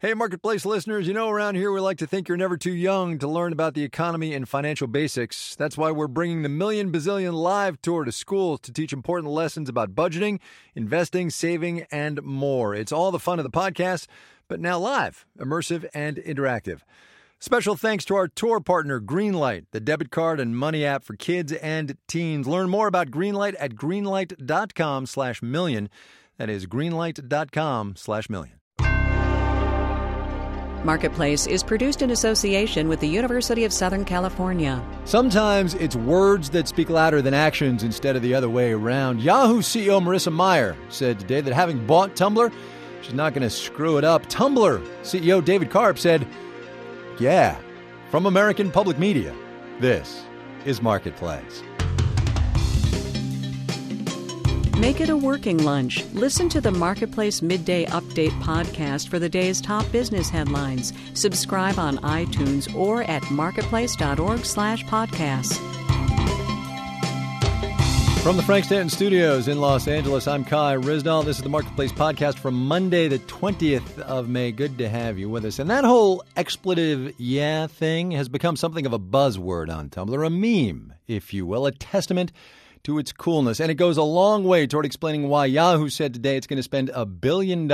Hey, Marketplace listeners, around here we like to think you're never too young to learn about the economy and financial basics. That's why we're bringing the Million Bazillion Live Tour to schools to teach important lessons about budgeting, investing, saving, and more. It's all the fun of the podcast, but now live, immersive, and interactive. Special thanks to our tour partner, Greenlight, the debit card and money app for kids and teens. Learn more about Greenlight at greenlight.com/million. That is greenlight.com/million. Marketplace is produced in association with the University of Southern California. Sometimes it's words that speak louder than actions instead of the other way around. Yahoo CEO Marissa Mayer said today that having bought Tumblr, she's not going to screw it up. Tumblr CEO David Karp said, yeah, from American Public Media, this is Marketplace. Make it a working lunch. Listen to the Marketplace Midday Update podcast for the day's top business headlines. Subscribe on iTunes or at marketplace.org/podcasts. From the Frank Stanton Studios in Los Angeles, I'm Kai Ryssdal. This is the Marketplace podcast for Monday, the 20th of May. Good to have you with us. And that whole expletive yeah thing has become something of a buzzword on Tumblr, a meme, if you will, a testament to its coolness. And it goes a long way toward explaining why Yahoo said today it's going to spend $1 billion,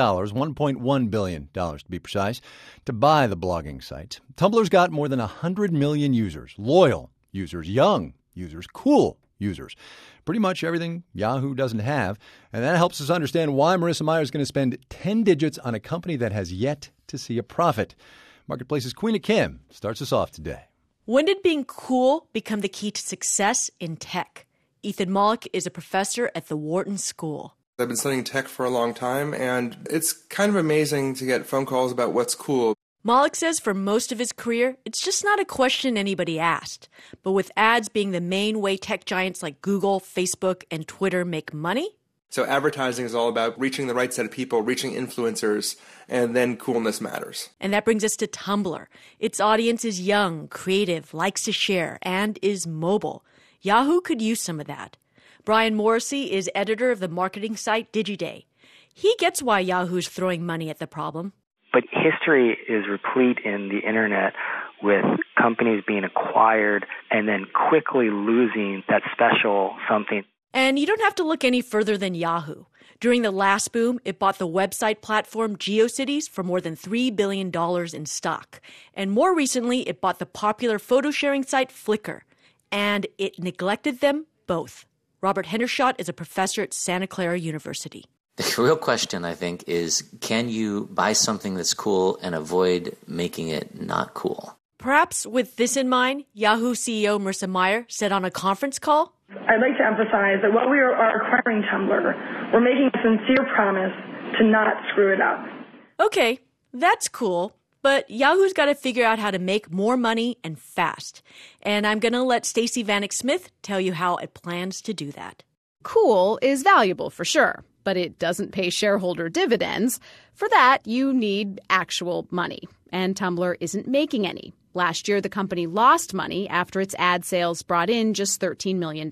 $1.1 billion to be precise, to buy the blogging site. Tumblr's got more than 100 million users, loyal users, young users, cool users. Pretty much everything Yahoo doesn't have. And that helps us understand why Marissa Mayer is going to spend 10 digits on a company that has yet to see a profit. Marketplace's Queena Kim starts us off today. When did being cool become the key to success in tech? Ethan Mollick is a professor at the Wharton School. I've been studying tech for a long time, and it's kind of amazing to get phone calls about what's cool. Mollick says for most of his career, it's just not a question anybody asked. But with ads being the main way tech giants like Google, Facebook, and Twitter make money? So advertising is all about reaching the right set of people, reaching influencers, and then coolness matters. And that brings us to Tumblr. Its audience is young, creative, likes to share, and is mobile. Yahoo could use some of that. Brian Morrissey is editor of the marketing site Digiday. He gets why Yahoo's throwing money at the problem. But history is replete in the internet with companies being acquired and then quickly losing that special something. And you don't have to look any further than Yahoo. During the last boom, it bought the website platform GeoCities for more than $3 billion in stock. And more recently, it bought the popular photo-sharing site Flickr. And it neglected them both. Robert Hendershot is a professor at Santa Clara University. The real question, I think, is can you buy something that's cool and avoid making it not cool? Perhaps with this in mind, Yahoo CEO Marissa Mayer said on a conference call, I'd like to emphasize that while we are acquiring Tumblr, we're making a sincere promise to not screw it up. Okay, that's cool. But Yahoo's got to figure out how to make more money and fast. And I'm going to let Stacey Vanek Smith tell you how it plans to do that. Cool is valuable for sure, but it doesn't pay shareholder dividends. For that, you need actual money. And Tumblr isn't making any. Last year, the company lost money after its ad sales brought in just $13 million.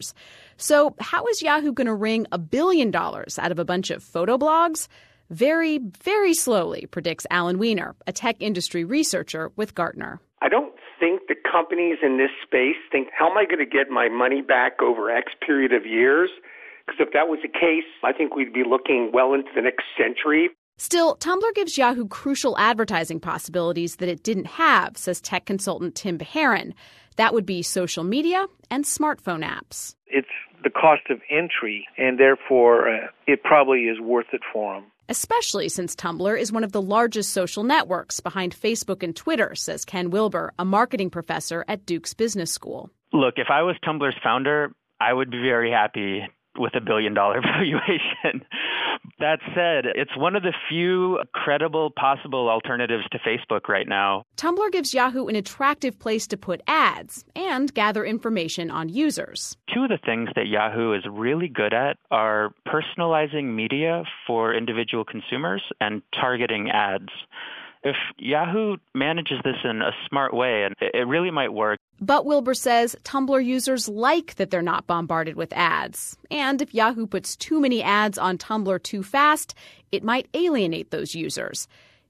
So how is Yahoo going to wring $1 billion out of a bunch of photo blogs? Very, very slowly, predicts Alan Weiner, a tech industry researcher with Gartner. I don't think the companies in this space think, how am I going to get my money back over X period of years? Because if that was the case, I think we'd be looking well into the next century. Still, Tumblr gives Yahoo crucial advertising possibilities that it didn't have, says tech consultant Tim Beharon. That would be social media and smartphone apps. It's the cost of entry, and therefore it probably is worth it for them. Especially since Tumblr is one of the largest social networks behind Facebook and Twitter, says Ken Wilber, a marketing professor at Duke's Business School. Look, if I was Tumblr's founder, I would be very happy with $1 billion valuation. That said, it's one of the few credible possible alternatives to Facebook right now. Tumblr gives Yahoo an attractive place to put ads and gather information on users. Two of the things that Yahoo is really good at are personalizing media for individual consumers and targeting ads. If Yahoo manages this in a smart way, and it really might work. But Wilbur says Tumblr users like that they're not bombarded with ads. And if Yahoo puts too many ads on Tumblr too fast, it might alienate those users.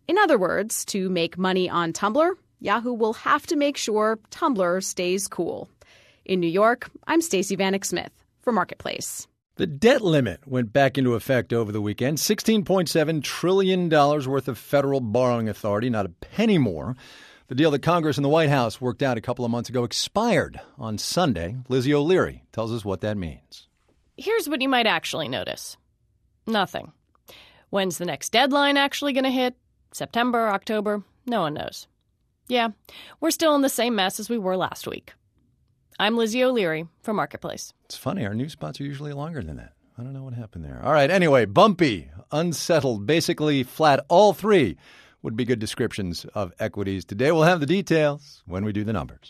In other words, to make money on Tumblr, Yahoo will have to make sure Tumblr stays cool. In New York, I'm Stacey Vanek Smith for Marketplace. The debt limit went back into effect over the weekend. $16.7 trillion worth of federal borrowing authority, not a penny more. The deal that Congress and the White House worked out a couple of months ago expired on Sunday. Lizzie O'Leary tells us what that means. Here's what you might actually notice. Nothing. When's the next deadline actually going to hit? September, October? No one knows. Yeah, we're still in the same mess as we were last week. I'm Lizzie O'Leary for Marketplace. It's funny. Our news spots are usually longer than that. I don't know what happened there. All right. Anyway, bumpy, unsettled, basically flat. All three would be good descriptions of equities. Today we'll have the details when we do the numbers.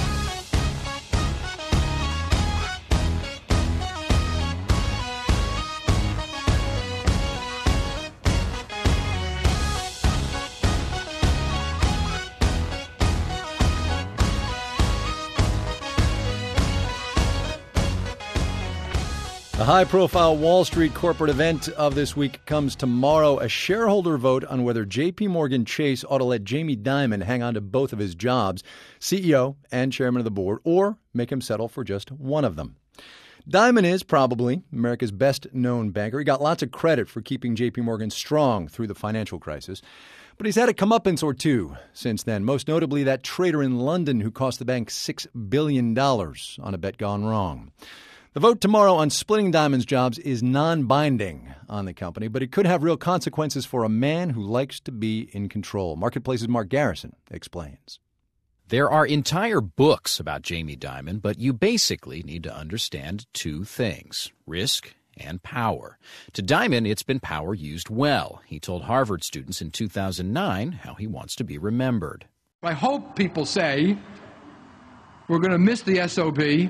The high-profile Wall Street corporate event of this week comes tomorrow, a shareholder vote on whether J.P. Morgan Chase ought to let Jamie Dimon hang on to both of his jobs, CEO and chairman of the board, or make him settle for just one of them. Dimon is probably America's best-known banker. He got lots of credit for keeping J.P. Morgan strong through the financial crisis. But he's had a comeuppance or two since then, most notably that trader in London who cost the bank $6 billion on a bet gone wrong. The vote tomorrow on splitting Dimon's jobs is non-binding on the company, but it could have real consequences for a man who likes to be in control. Marketplace's Mark Garrison explains. There are entire books about Jamie Dimon, but you basically need to understand two things: risk and power. To Dimon, it's been power used well. He told Harvard students in 2009 how he wants to be remembered. I hope people say we're going to miss the SOB,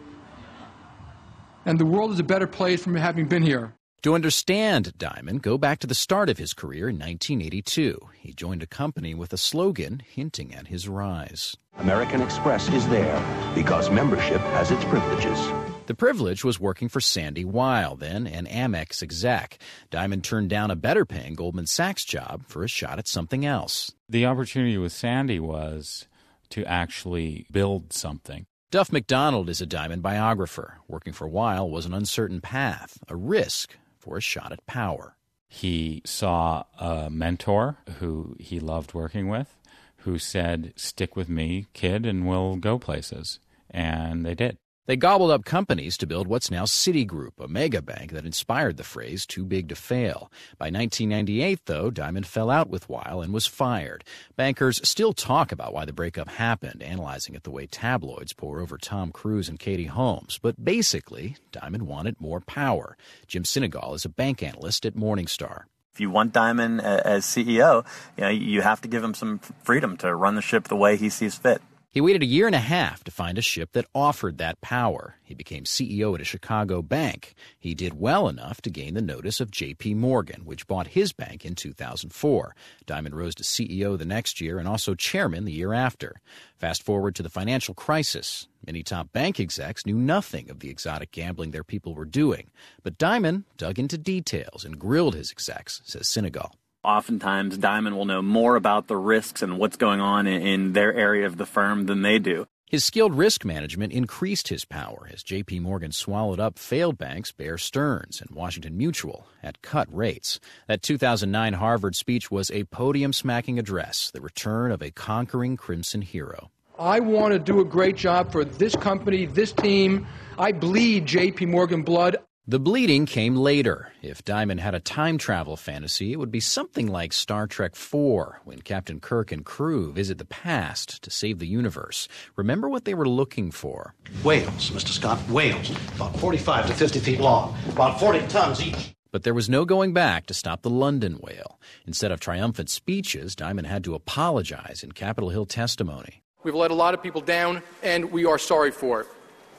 and the world is a better place from having been here. To understand Dimon, go back to the start of his career in 1982. He joined a company with a slogan hinting at his rise. American Express is there because membership has its privileges. The privilege was working for Sandy Weill, then an Amex exec. Dimon turned down a better-paying Goldman Sachs job for a shot at something else. The opportunity with Sandy was to actually build something. Duff McDonald is a Dimon biographer. Working for Weill was an uncertain path, a risk for a shot at power. He saw a mentor who he loved working with, who said, "Stick with me, kid, and we'll go places." And they did. They gobbled up companies to build what's now Citigroup, a mega bank that inspired the phrase "too big to fail." By 1998, though, Dimon fell out with Weill and was fired. Bankers still talk about why the breakup happened, analyzing it the way tabloids pour over Tom Cruise and Katie Holmes. But basically, Dimon wanted more power. Jim Sinegal is a bank analyst at Morningstar. If you want Dimon as CEO, you have to give him some freedom to run the ship the way he sees fit. He waited a year and a half to find a ship that offered that power. He became CEO at a Chicago bank. He did well enough to gain the notice of J.P. Morgan, which bought his bank in 2004. Dimon rose to CEO the next year and also chairman the year after. Fast forward to the financial crisis. Many top bank execs knew nothing of the exotic gambling their people were doing. But Dimon dug into details and grilled his execs, says Sinegal. Oftentimes, Dimon will know more about the risks and what's going on in their area of the firm than they do. His skilled risk management increased his power as J.P. Morgan swallowed up failed banks Bear Stearns and Washington Mutual at cut rates. That 2009 Harvard speech was a podium-smacking address, the return of a conquering crimson hero. I want to do a great job for this company, this team. I bleed J.P. Morgan blood. The bleeding came later. If Dimon had a time travel fantasy, it would be something like Star Trek IV, when Captain Kirk and crew visit the past to save the universe. Remember what they were looking for. Whales, Mr. Scott, whales, about 45 to 50 feet long, about 40 tons each. But there was no going back to stop the London whale. Instead of triumphant speeches, Dimon had to apologize in Capitol Hill testimony. We've let a lot of people down, and we are sorry for it.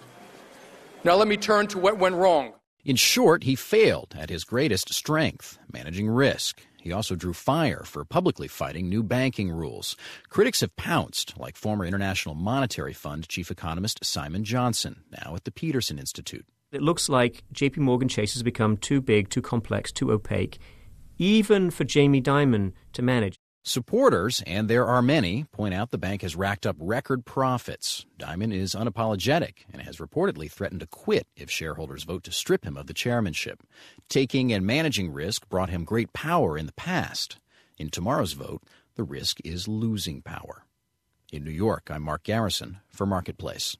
Now let me turn to what went wrong. In short, he failed at his greatest strength, managing risk. He also drew fire for publicly fighting new banking rules. Critics have pounced, like former International Monetary Fund chief economist Simon Johnson, now at the Peterson Institute. It looks like J.P. Morgan Chase has become too big, too complex, too opaque, even for Jamie Dimon to manage. Supporters, and there are many, point out the bank has racked up record profits. Dimon is unapologetic and has reportedly threatened to quit if shareholders vote to strip him of the chairmanship. Taking and managing risk brought him great power in the past. In tomorrow's vote, the risk is losing power. In New York, I'm Mark Garrison for Marketplace.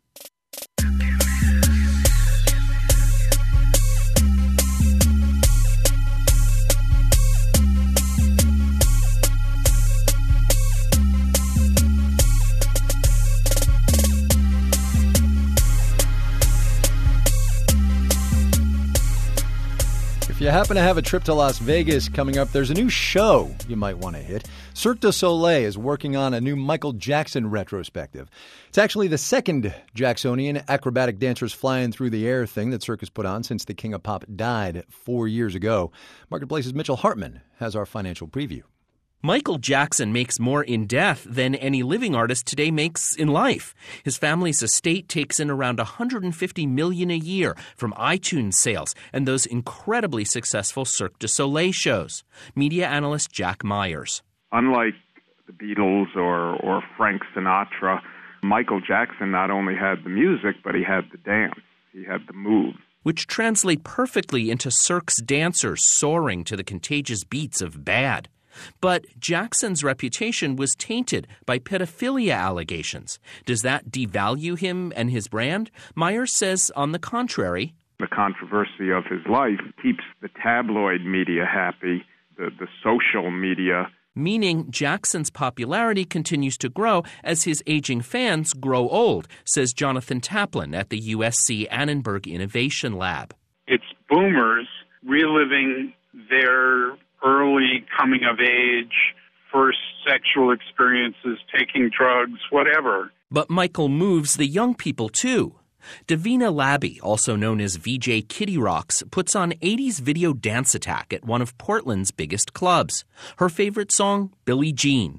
If you happen to have a trip to Las Vegas coming up, there's a new show you might want to hit. Cirque du Soleil is working on a new Michael Jackson retrospective. It's actually the second Jacksonian acrobatic dancers flying through the air thing that Cirque has put on since the King of Pop died 4 years ago. Marketplace's Mitchell Hartman has our financial preview. Michael Jackson makes more in death than any living artist today makes in life. His family's estate takes in around $150 million a year from iTunes sales and those incredibly successful Cirque du Soleil shows. Media analyst Jack Myers. Unlike the Beatles or Frank Sinatra, Michael Jackson not only had the music, but he had the dance. He had the moves. Which translate perfectly into Cirque's dancers soaring to the contagious beats of Bad. But Jackson's reputation was tainted by pedophilia allegations. Does that devalue him and his brand? Myers says, on the contrary, the controversy of his life keeps the tabloid media happy, the social media. Meaning Jackson's popularity continues to grow as his aging fans grow old, says Jonathan Taplin at the USC Annenberg Innovation Lab. It's boomers reliving their early coming of age, first sexual experiences, taking drugs, whatever. But Michael moves the young people too. Davina Labby, also known as VJ Kitty Rocks, puts on 80s video dance attack at one of Portland's biggest clubs. Her favorite song, Billie Jean.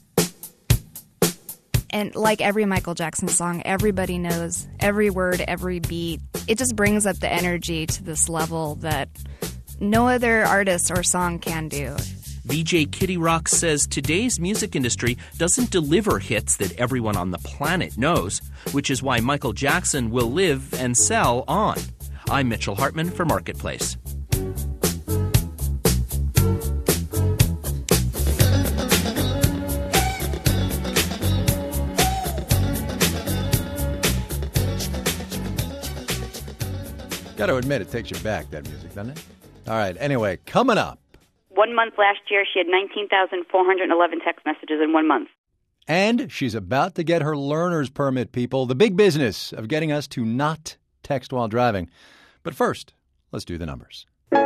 And like every Michael Jackson song, everybody knows every word, every beat. It just brings up the energy to this level that no other artist or song can do. VJ Kitty Rock says today's music industry doesn't deliver hits that everyone on the planet knows, which is why Michael Jackson will live and sell on. I'm Mitchell Hartman for Marketplace. Got to admit, it takes you back, that music, doesn't it? All right, anyway, coming up. 1 month last year, she had 19,411 text messages in 1 month. And she's about to get her learner's permit, people. The big business of getting us to not text while driving. But first, let's do the numbers.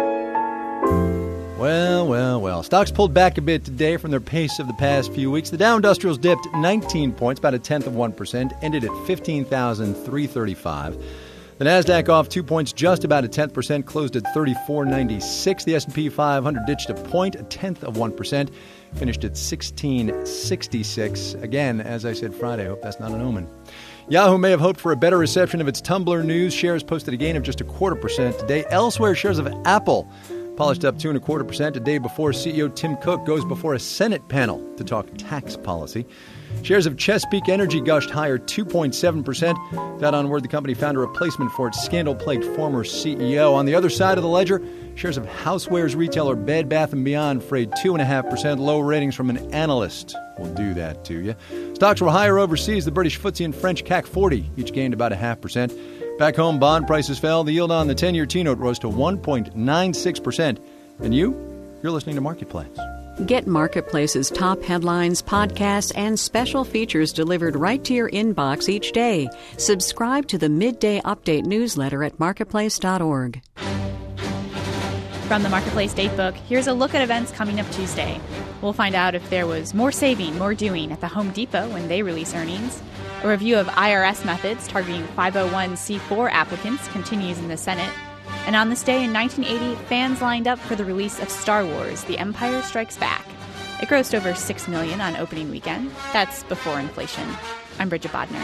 Well. Stocks pulled back a bit today from their pace of the past few weeks. The Dow Industrials dipped 19 points, about 0.1%, ended at 15,335. The Nasdaq off 2 points, just about 0.1%, closed at 3496. The S&P 500 ditched a point, 0.1%, finished at 1666. Again, as I said Friday, I hope that's not an omen. Yahoo may have hoped for a better reception of its Tumblr news. Shares posted a gain of just 0.25% today. Elsewhere, shares of Apple polished up 2.25%. A day before, CEO Tim Cook goes before a Senate panel to talk tax policy. Shares of Chesapeake Energy gushed higher 2.7%. That on word the company found a replacement for its scandal-plagued former CEO. On the other side of the ledger, shares of housewares retailer Bed Bath & Beyond frayed 2.5%. Low ratings from an analyst will do that to you. Stocks were higher overseas. The British FTSE and French CAC 40 each gained about 0.5%. Back home, bond prices fell. The yield on the 10-year T-note rose to 1.96%. And you're listening to Marketplace. Get Marketplace's top headlines, podcasts, and special features delivered right to your inbox each day. Subscribe to the Midday Update newsletter at marketplace.org. From the Marketplace Datebook, here's a look at events coming up Tuesday. We'll find out if there was more saving, more doing at the Home Depot when they release earnings. A review of IRS methods targeting 501c4 applicants continues in the Senate. And on this day in 1980, fans lined up for the release of Star Wars: The Empire Strikes Back. It grossed over $6 million on opening weekend. That's before inflation. I'm Bridget Bodner.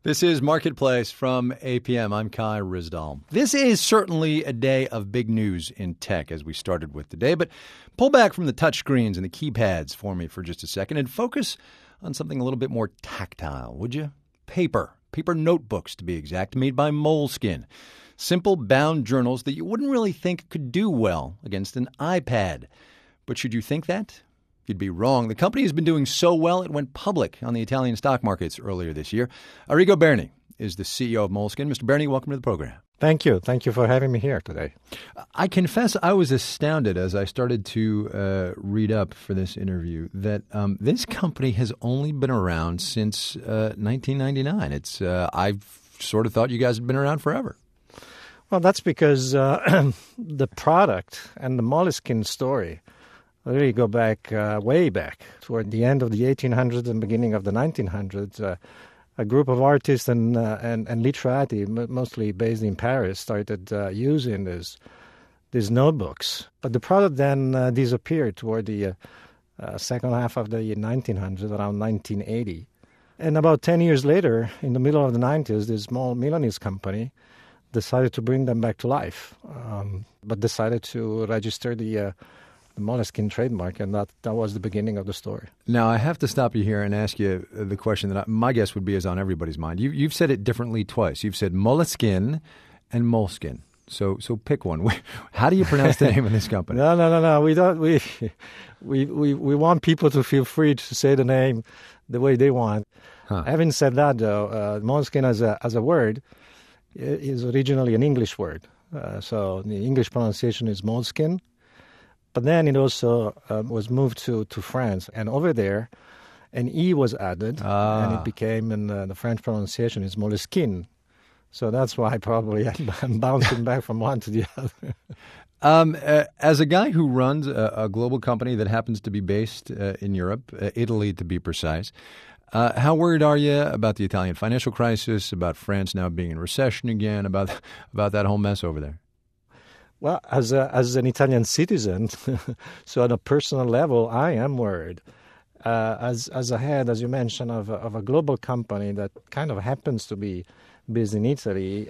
This is Marketplace from APM. I'm Kai Ryssdal. This is certainly a day of big news in tech, as we started with today, but pull back from the touchscreens and the keypads for me for just a second and focus on something a little bit more tactile, would you? Paper notebooks, to be exact, made by Moleskine. Simple bound journals that you wouldn't really think could do well against an iPad. But should you think that? You'd be wrong. The company has been doing so well it went public on the Italian stock markets earlier this year. Arrigo Berni is the CEO of Moleskine. Mr. Berni, welcome to the program. Thank you. Thank you for having me here today. I confess I was astounded as I started to read up for this interview that this company has only been around since 1999. I sort of thought you guys had been around forever. Well, that's because the product and the Moleskine story really go back, way back, toward the end of the 1800s and beginning of the 1900s. A group of artists and literati, mostly based in Paris, started using these notebooks. But the product then disappeared toward the second half of the 1900s, around 1980. And about 10 years later, in the middle of the 90s, this small Milanese company decided to bring them back to life, but decided to register the Moleskine trademark, and that was the beginning of the story. Now, I have to stop you here and ask you the question that my guess would be is on everybody's mind. You've said it differently twice. You've said Moleskine and Moleskine. So pick one. How do you pronounce the name of this company? No. We don't. We want people to feel free to say the name the way they want. Having said that, though, Moleskine as a word is originally an English word. So the English pronunciation is Moleskine. But then it also was moved to France. And over there, an E was added, and it became, in the French pronunciation, is Moleskine. So that's why probably I'm bouncing back from one to the other. As a guy who runs a global company that happens to be based in Europe, Italy to be precise, how worried are you about the Italian financial crisis, about France now being in recession again, about that whole mess over there? Well, as an Italian citizen, so on a personal level, I am worried. As a head, as you mentioned, of a global company that kind of happens to be based in Italy,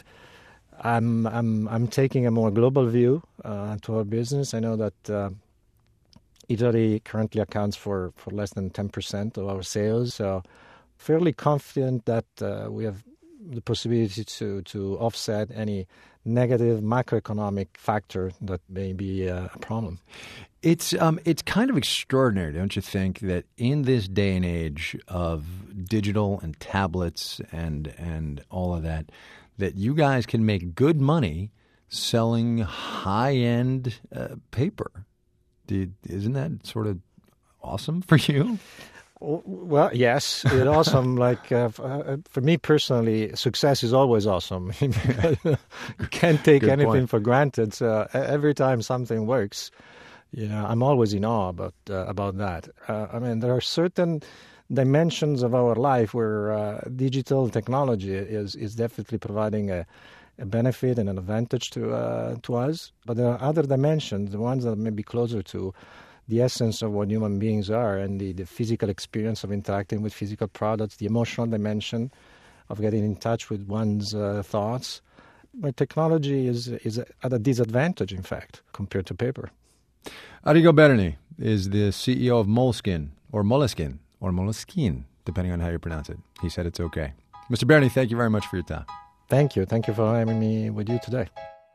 I'm taking a more global view to our business. I know that Italy currently accounts for less than 10% of our sales, so fairly confident that we have the possibility to offset any negative macroeconomic factor that may be a problem. It's kind of extraordinary, don't you think, that in this day and age of digital and tablets and all of that you guys can make good money selling high-end paper. Isn't that sort of awesome for you? Well, yes, it's awesome. Like for me personally, success is always awesome. You can't take anything point. For granted. So every time something works, I'm always in awe about that. I mean, there are certain dimensions of our life where digital technology is definitely providing a benefit and an advantage to us. But there are other dimensions, the ones that may be closer to the essence of what human beings are and the physical experience of interacting with physical products, the emotional dimension of getting in touch with one's thoughts, where technology is at a disadvantage, in fact, compared to paper. Arrigo Berni is the CEO of Moleskine, or Moleskine, depending on how you pronounce it. He said it's okay. Mr. Berni, thank you very much for your time. Thank you. Thank you for having me with you today.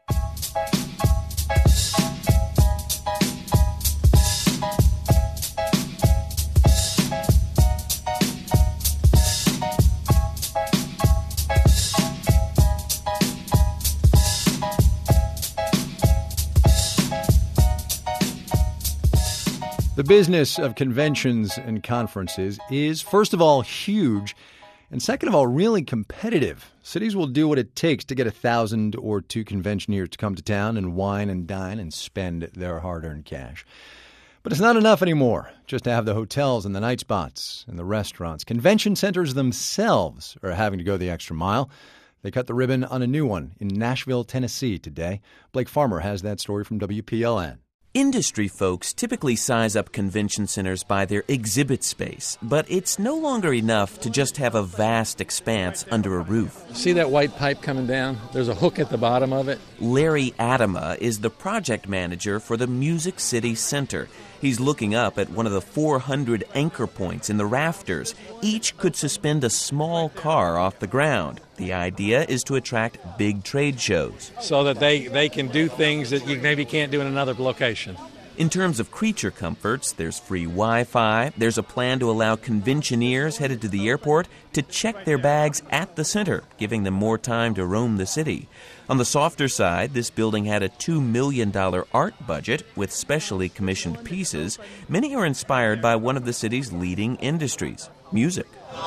The business of conventions and conferences is, first of all, huge, and second of all, really competitive. Cities will do what it takes to get 1,000 or 2 conventioneers to come to town and wine and dine and spend their hard-earned cash. But it's not enough anymore just to have the hotels and the night spots and the restaurants. Convention centers themselves are having to go the extra mile. They cut the ribbon on a new one in Nashville, Tennessee today. Blake Farmer has that story from WPLN. Industry folks typically size up convention centers by their exhibit space, but it's no longer enough to just have a vast expanse under a roof. See that white pipe coming down? There's a hook at the bottom of it. Larry Adama is the project manager for the Music City Center. He's looking up at one of the 400 anchor points in the rafters. Each could suspend a small car off the ground. The idea is to attract big trade shows. So that they can do things that you maybe can't do in another location. In terms of creature comforts, there's free Wi-Fi. There's a plan to allow conventioneers headed to the airport to check their bags at the center, giving them more time to roam the city. On the softer side, this building had a $2 million art budget with specially commissioned pieces. Many are inspired by one of the city's leading industries, music.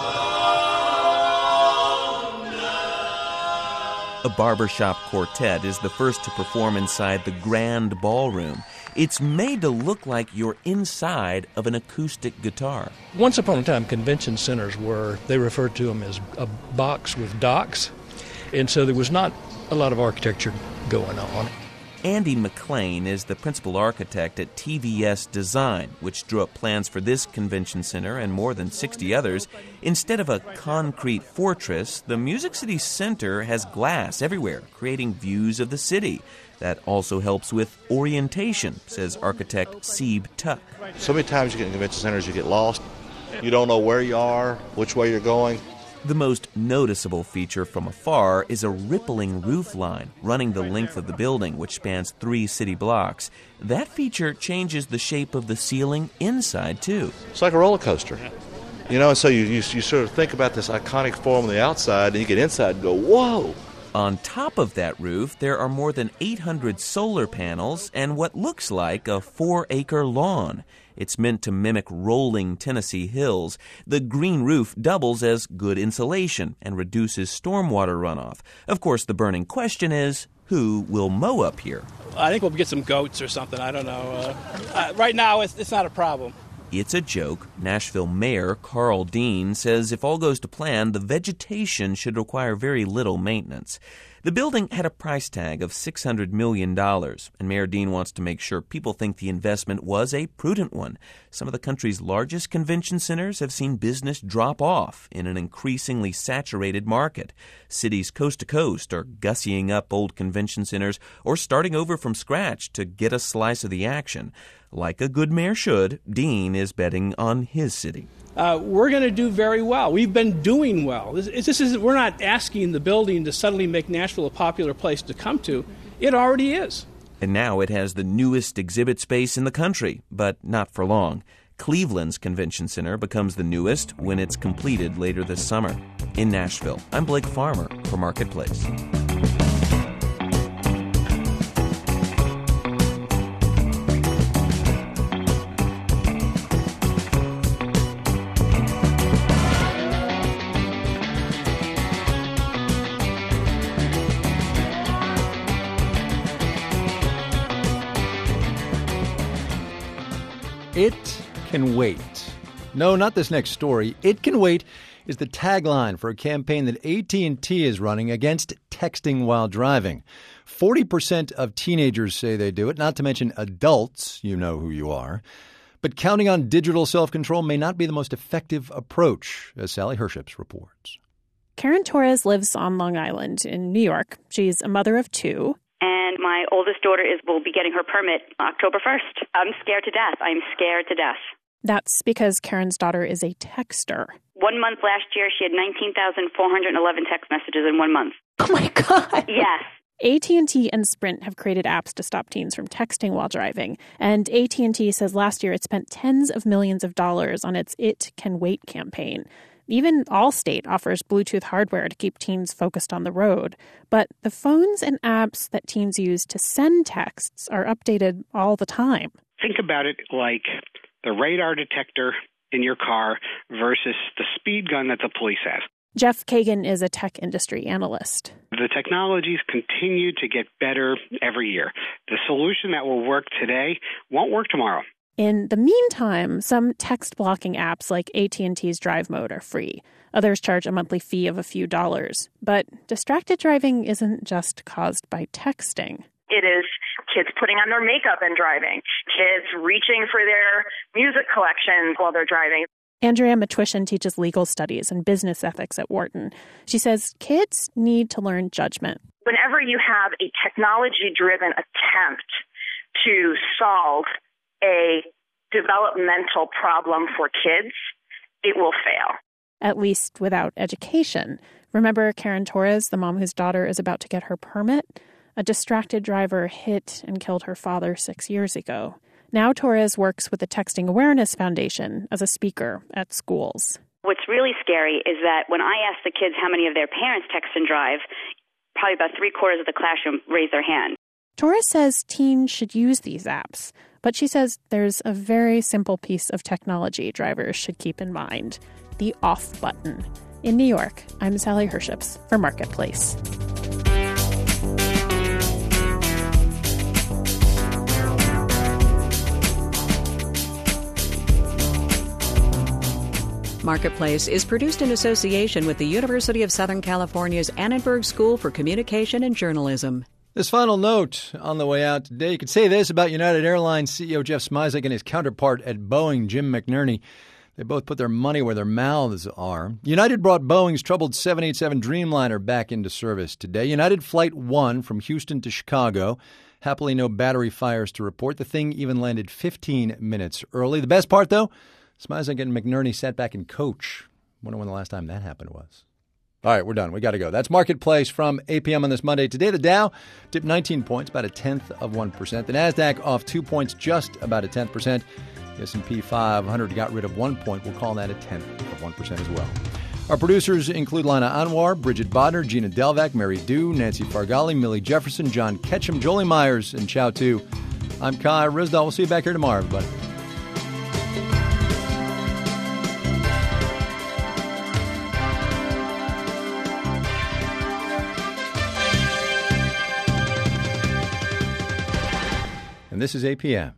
A barbershop quartet is the first to perform inside the Grand Ballroom. It's made to look like you're inside of an acoustic guitar. Once upon a time, convention centers they referred to them as a box with docks, and so there was not a lot of architecture going on. Andy McLean is the principal architect at TVS Design, which drew up plans for this convention center and more than 60 others. Instead of a concrete fortress, the Music City Center has glass everywhere, creating views of the city. That also helps with orientation, says architect Sebe Tuck. So many times you get in convention centers, you get lost. You don't know where you are, which way you're going. The most noticeable feature from afar is a rippling roof line running the length of the building, which spans 3 city blocks. That feature changes the shape of the ceiling inside, too. It's like a roller coaster. And so you sort of think about this iconic form on the outside, and you get inside and go, whoa! On top of that roof, there are more than 800 solar panels and what looks like a 4-acre lawn. It's meant to mimic rolling Tennessee hills. The green roof doubles as good insulation and reduces stormwater runoff. Of course, the burning question is, who will mow up here? I think we'll get some goats or something. I don't know. Right now, it's not a problem. It's a joke. Nashville Mayor Carl Dean says if all goes to plan, the vegetation should require very little maintenance. The building had a price tag of $600 million, and Mayor Dean wants to make sure people think the investment was a prudent one. Some of the country's largest convention centers have seen business drop off in an increasingly saturated market. Cities coast to coast are gussying up old convention centers or starting over from scratch to get a slice of the action. Like a good mayor should, Dean is betting on his city. We're going to do very well. We've been doing well. We're not asking the building to suddenly make Nashville a popular place to come to. It already is. And now it has the newest exhibit space in the country, but not for long. Cleveland's convention center becomes the newest when it's completed later this summer. In Nashville, I'm Blake Farmer for Marketplace. It can wait. No, not this next story. It can wait is the tagline for a campaign that AT&T is running against texting while driving. 40% of teenagers say they do it, not to mention adults, you know who you are. But counting on digital self-control may not be the most effective approach, as Sally Herships reports. Karen Torres lives on Long Island in New York. She's a mother of 2. And my oldest daughter will be getting her permit October 1st. I'm scared to death. I'm scared to death. That's because Karen's daughter is a texter. 1 month last year, she had 19,411 text messages in 1 month. Oh, my God. Yes. AT&T and Sprint have created apps to stop teens from texting while driving. And AT&T says last year it spent tens of millions of dollars on its It Can Wait campaign. Even Allstate offers Bluetooth hardware to keep teens focused on the road. But the phones and apps that teens use to send texts are updated all the time. Think about it like the radar detector in your car versus the speed gun that the police have. Jeff Kagan is a tech industry analyst. The technologies continue to get better every year. The solution that will work today won't work tomorrow. In the meantime, some text blocking apps like AT&T's Drive Mode are free. Others charge a monthly fee of a few dollars. But distracted driving isn't just caused by texting. It is kids putting on their makeup and driving, kids reaching for their music collections while they're driving. Andrea Matwishin teaches legal studies and business ethics at Wharton. She says kids need to learn judgment. Whenever you have a technology-driven attempt to solve a developmental problem for kids, it will fail. At least without education. Remember Karen Torres, the mom whose daughter is about to get her permit? A distracted driver hit and killed her father 6 years ago. Now Torres works with the Texting Awareness Foundation as a speaker at schools. What's really scary is that when I ask the kids how many of their parents text and drive, probably about 3/4 of the classroom raise their hand. Torres says teens should use these apps, but she says there's a very simple piece of technology drivers should keep in mind: the off button. In New York, I'm Sally Herships for Marketplace. Marketplace is produced in association with the University of Southern California's Annenberg School for Communication and Journalism. This final note on the way out today, you could say this about United Airlines CEO Jeff Smisek and his counterpart at Boeing, Jim McNerney. They both put their money where their mouths are. United brought Boeing's troubled 787 Dreamliner back into service today. United Flight 1 from Houston to Chicago. Happily, no battery fires to report. The thing even landed 15 minutes early. The best part, though, Smisek and McNerney sat back and coach. Wonder when the last time that happened was. All right, we're done. We got to go. That's Marketplace from 8 p.m. on this Monday. Today, the Dow dipped 19 points, about 0.1%. The NASDAQ off 2 points, just about 0.1%. The S&P 500 got rid of 1 point. We'll call that 0.1% as well. Our producers include Lana Anwar, Bridget Bodner, Gina Delvac, Mary Dew, Nancy Fargali, Millie Jefferson, John Ketchum, Jolie Myers, and Chow Tu. I'm Kai Risdall. We'll see you back here tomorrow, everybody. And this is 8 p.m.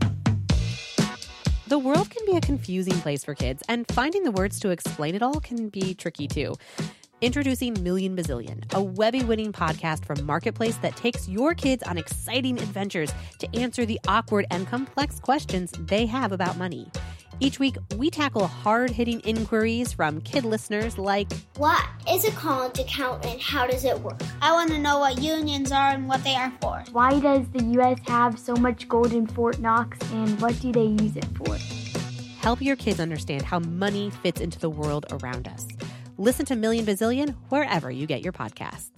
The world can be a confusing place for kids, and finding the words to explain it all can be tricky too. Introducing Million Bazillion, a Webby-winning podcast from Marketplace that takes your kids on exciting adventures to answer the awkward and complex questions they have about money. Each week, we tackle hard-hitting inquiries from kid listeners like, what is a college account and how does it work? I want to know what unions are and what they are for. Why does the U.S. have so much gold in Fort Knox and what do they use it for? Help your kids understand how money fits into the world around us. Listen to Million Bazillion wherever you get your podcasts.